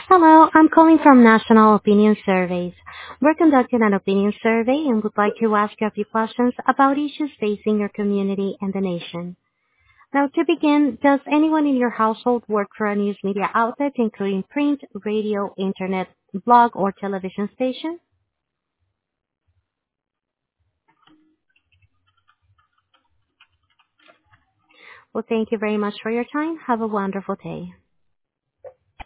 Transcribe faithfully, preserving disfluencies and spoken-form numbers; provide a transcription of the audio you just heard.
Hello, I'm calling from National Opinion Surveys. We're conducting an opinion survey and would like to ask you a few questions about issues facing your community and the nation. Now, to begin, does anyone in your household work for a news media outlet, including print, radio, internet, blog, or television station? Well, thank you very much for your time. Have a wonderful day.